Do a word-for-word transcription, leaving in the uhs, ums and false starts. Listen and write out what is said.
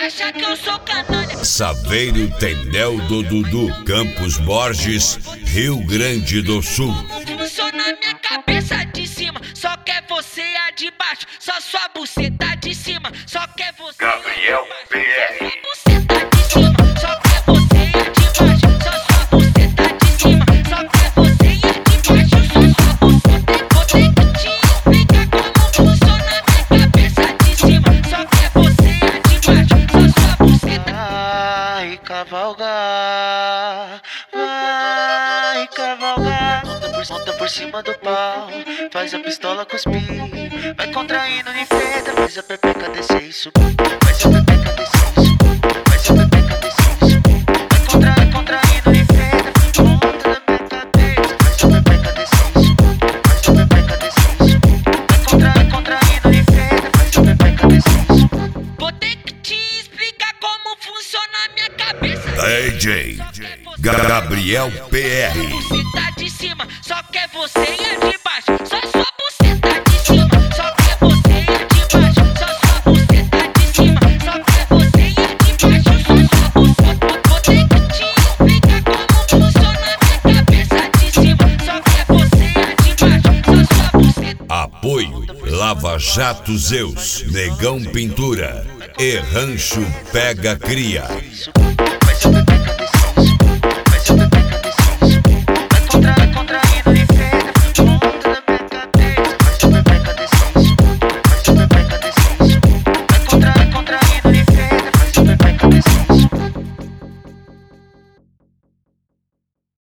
acha que eu sou canalha. Saveiro Tendel do Dudu, Campos Borges, Rio Grande do Sul. Funciona minha cabeça de cima, só quer você a de baixo. Só sua buceta de cima, só quer você. Gabriel P R. Buceta de cima, só quer você a de baixo. Só sua buceta de cima, só quer você a de baixo. Só sua buceta. Vou ter que te explicar como funciona minha cabeça de cima, só quer você a de baixo. Só sua buceta. Vai cavalgar, vai cavalgar. Monta por, monta por cima do pau, faz a pistola cuspir. Vai contraindo ninfeta, faz a pepeca descer e subir. Faz a pepeca descer e subir. Faz a pepeca descer e subir. Vai contraindo, contraindo ninfeta, ponta da minha cabeça. Faz a pepeca descer e subir. Faz a pepeca descer e subir. Vai contraindo, contraindo ninfeta, faz a pepeca descer e subir. Vou ter que te explicar como funciona a minha cabeça. D J Gabriel P R. Buceta de cima, só quer você e a de baixo. Só sua buceta de cima, só quer você e a de baixo. Só sua buceta de cima, só quer você e a de baixo. Só sua buceta. Vou ter que te explicar como funciona a minha cabeça de cima, só quer você e a de baixo. Só sua buceta. Apoio Lava Jato Zeus, Negão Pintura e Rancho Pega Cria. Subir.